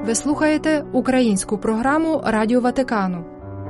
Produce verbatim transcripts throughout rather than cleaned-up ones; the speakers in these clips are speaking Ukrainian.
Ви слухаєте українську програму Радіо Ватикану.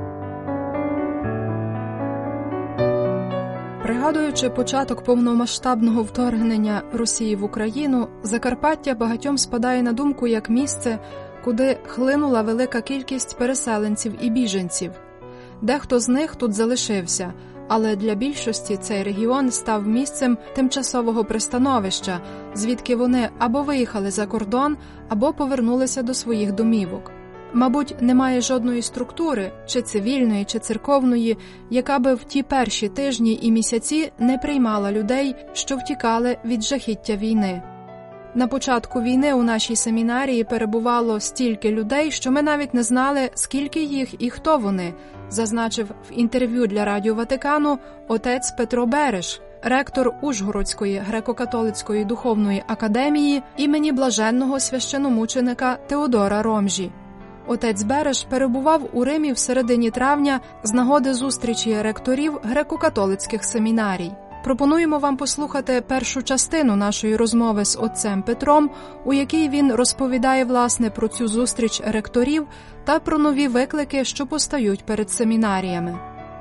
Пригадуючи початок повномасштабного вторгнення Росії в Україну, Закарпаття багатьом спадає на думку як місце, куди хлинула велика кількість переселенців і біженців. Дехто з них тут залишився, але для більшості цей регіон став місцем тимчасового пристановища, звідки вони або виїхали за кордон, або повернулися до своїх домівок. Мабуть, немає жодної структури, чи цивільної, чи церковної, яка би в ті перші тижні і місяці не приймала людей, що втікали від жахіття війни. На початку війни у нашій семінарії перебувало стільки людей, що ми навіть не знали, скільки їх і хто вони, зазначив в інтерв'ю для Радіо Ватикану отець Петро Береш, ректор Ужгородської греко-католицької духовної академії імені блаженного священомученика Теодора Ромжі. Отець Береш перебував у Римі в середині травня з нагоди зустрічі ректорів греко-католицьких семінарій. Пропонуємо вам послухати першу частину нашої розмови з отцем Петром, у якій він розповідає, власне, про цю зустріч ректорів та про нові виклики, що постають перед семінаріями.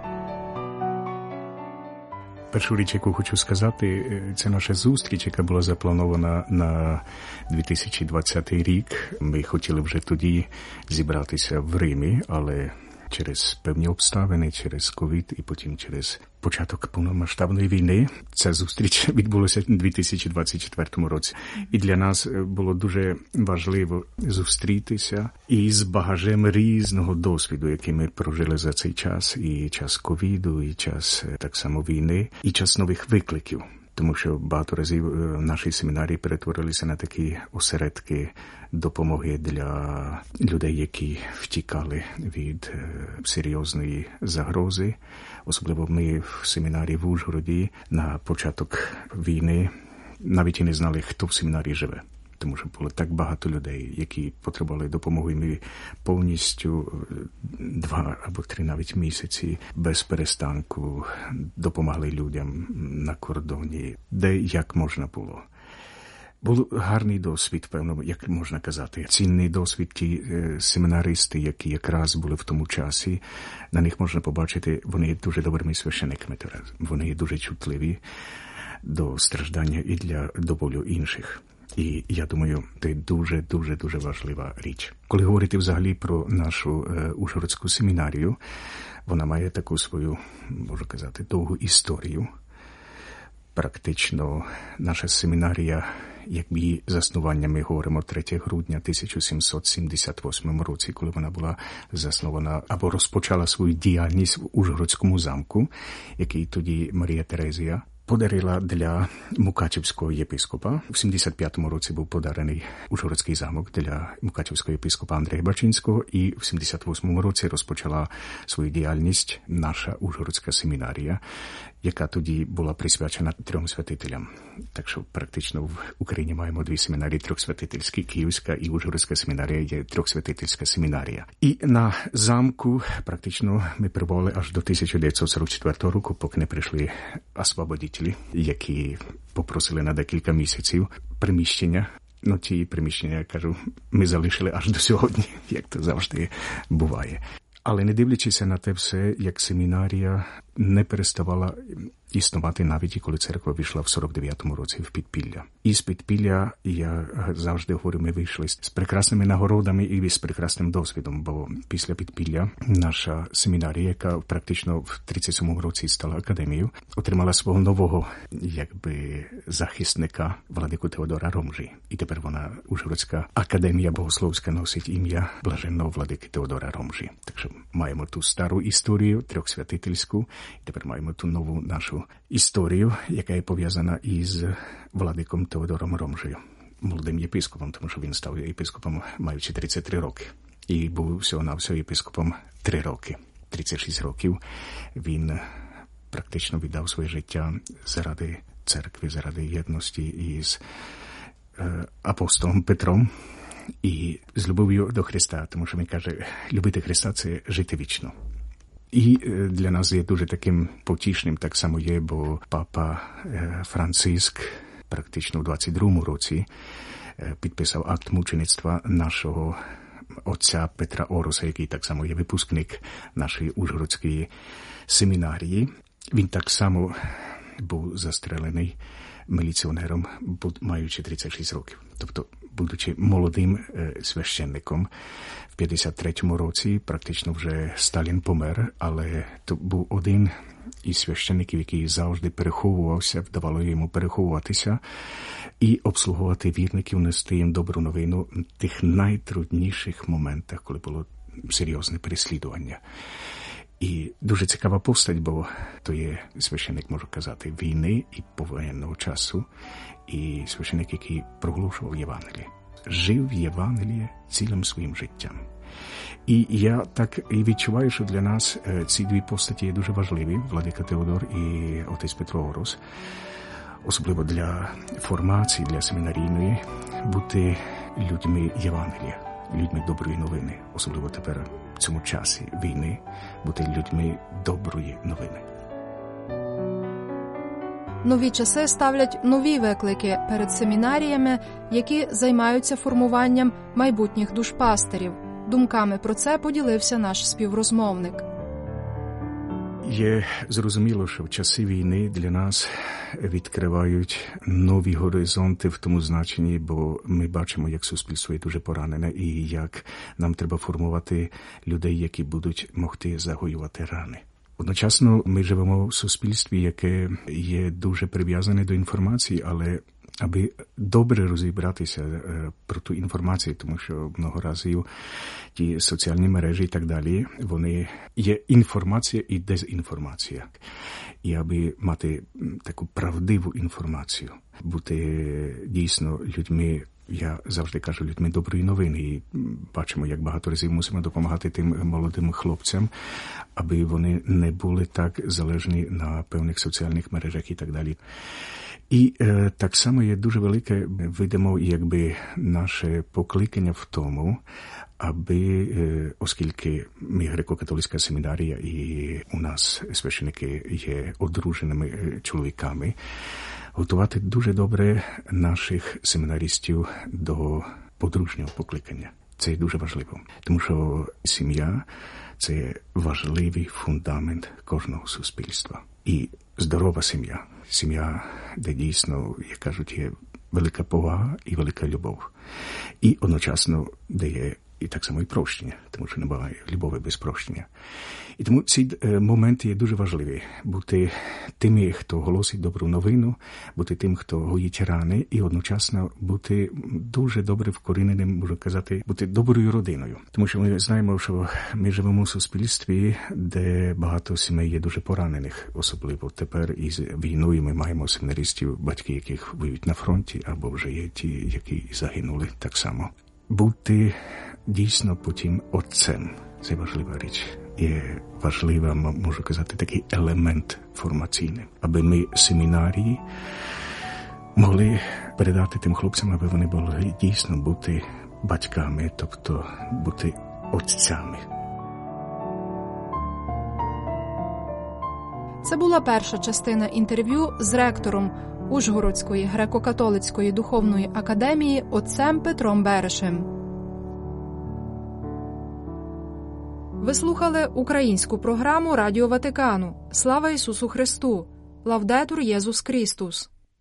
Першу річ, яку хочу сказати, це наша зустріч, яка була запланована на дві тисячі двадцятий рік. Ми хотіли вже тоді зібратися в Римі, але через певні обставини, через ковід і потім через початок повномасштабної війни ця зустріч відбулася у дві тисячі двадцять четвертому році. І для нас було дуже важливо зустрітися із багажем різного досвіду, який ми прожили за цей час, і час ковіду, і час так само війни, і час нових викликів. Тому що багато разів наші семінарії перетворилися на такі осередки допомоги для людей, які втікали від серйозної загрози. Особливо ми в семінарії в Ужгороді на початок війни навіть і не знали, хто в семінарії живе. Тому що було так багато людей, які потребували допомоги. Ми повністю два або три навіть місяці без перестанку допомагали людям на кордоні, де як можна було. Був гарний досвід, певно, як можна казати. Цінний досвід, ті е, семінаристи, які якраз були в тому часі, на них можна побачити, вони є дуже добрими священиками. Вони є дуже чутливі до страждання і для до болю інших. І я думаю, це дуже-дуже-дуже важлива річ. Коли говорити взагалі про нашу е, Ужгородську семінарію, вона має таку свою, можу казати, довгу історію. Практично наша семінарія, як її заснування, ми говоримо третього грудня тисяча сімсот сімдесят восьмому році, коли вона була заснована або розпочала свою діяльність в Ужгородському замку, який тоді Марія Терезія подарила для Мукачівського єпископа. В сімдесят п'ятому році був подарений Ужгородський замок для Мукачівського єпископа Андрея Бачинського, і в сімдесят восьмому році розпочала свою діяльність наша Ужгородська семінарія, яка тоді була присвячена трьом святителям. Так що практично в Україні маємо дві семінарії трьохсвятительські, Київська і Ужгородська семінарія є трьохсвятительська семінарія. І на замку практично ми перебували аж до тисяча дев'ятсот сорок четвертого року, поки не прийшли освободителі, які попросили на декілька місяців приміщення. Ну, ті приміщення, я кажу, ми залишили аж до сьогодні, як то завжди буває. Але не дивлячись на те все, як семінарія не переставала існувати навіть і коли церква вийшла в сорок дев'ятому році в підпілля. І з підпілля, я завжди говорю, ми вийшли з прекрасними нагородами і з прекрасним досвідом, бо після підпілля наша семінарія, яка практично в тридцять сьомому році стала академією, отримала свого нового, якби, захисника, владику Теодора Ромжі. І тепер вона, Ужгородська академія богословська, носить ім'я блаженного владики Теодора Ромжі. Так що маємо ту стару історію, трьохсвятительську, і тепер маємо ту нову нашу історію, яка є пов'язана із владиком Теодором Ромжею, молодим єпископом, тому що він став єпископом, маючи тридцять три роки. І був всього-навсього єпископом три роки. тридцять шість років він практично віддав своє життя заради церкви, заради єдності із е, апостолом Петром і з любов'ю до Христа, тому що він каже, любити Христа – це жити вічно. І для нас є дуже таким потішним, так само є, бо папа Франциск практично в двадцять другому році підписав акт мучеництва нашого отця Петра Ороса, який так само є випускник нашої Ужгородської семінарії. Він так само був застрелений міліціонером, маючи тридцять шість років. Тобто, будучи молодим священником, в п'ятдесят третьому році практично вже Сталін помер, але то був один із священників, який завжди переховувався, вдавало йому переховуватися і обслуговувати вірників, нести їм добру новину в тих найтрудніших моментах, коли було серйозне переслідування. І дуже цікава постать, бо то є священник, можу казати, війни і повоєнного часу, і священник, який проголошував Євангеліє. Жив Євангеліє цілим своїм життям. І я так і відчуваю, що для нас ці дві постаті є дуже важливі, владика Теодор і отець Петро Орос, особливо для формації, для семінарійної, бути людьми Євангелія, людьми доброї новини, особливо тепер в цьому часі війни, бути людьми доброї новини. Нові часи ставлять нові виклики перед семінаріями, які займаються формуванням майбутніх душпастерів. Думками про це поділився наш співрозмовник. Є зрозуміло, що в часи війни для нас відкривають нові горизонти в тому значенні, бо ми бачимо, як суспільство є дуже поранене і як нам треба формувати людей, які будуть могти загоювати рани. Одночасно ми живемо в суспільстві, яке є дуже прив'язане до інформації, але аби добре розібратися про ту інформацію, тому що много разів ті соціальні мережі і так далі, вони є інформація і дезінформація. І аби мати таку правдиву інформацію, бути дійсно людьми, я завжди кажу, людьми доброї новини, і бачимо, як багато разів мусимо допомагати тим молодим хлопцям, аби вони не були так залежні на певних соціальних мережах і так далі. І е, так само є дуже велике, видимо, якби наше покликання в тому, аби, е, оскільки ми греко-католицька семінарія і у нас священики є одруженими чоловіками, готувати дуже добре наших семінаристів до подружнього покликання. Це дуже важливо, тому що сім'я – це важливий фундамент кожного суспільства. І здорова сім'я, сім'я, де дійсно, як кажуть, є велика повага і велика любов. І одночасно, де є і так само і прощення, тому що немає любові без прощення. І тому ці моменти є дуже важливі. Бути тими, хто голосить добру новину, бути тим, хто гоїть рани, і одночасно бути дуже добре вкоріненим, можу казати, бути доброю родиною. Тому що ми знаємо, що ми живемо в суспільстві, де багато сімей є дуже поранених. Особливо тепер із війною ми маємо семінаристів, батьки, яких воюють на фронті, або вже є ті, які загинули так само. Бути дійсно потім отцем – це важлива річ. Є важливий, можу казати, такий елемент формаційний, аби ми семінарії могли передати тим хлопцям, аби вони могли дійсно бути батьками, тобто бути отцями. Це була перша частина інтерв'ю з ректором Ужгородської греко-католицької духовної академії отцем Петром Берешем. Ви слухали українську програму Радіо Ватикану. Слава Ісусу Христу! Лавдетур Єсус Христос!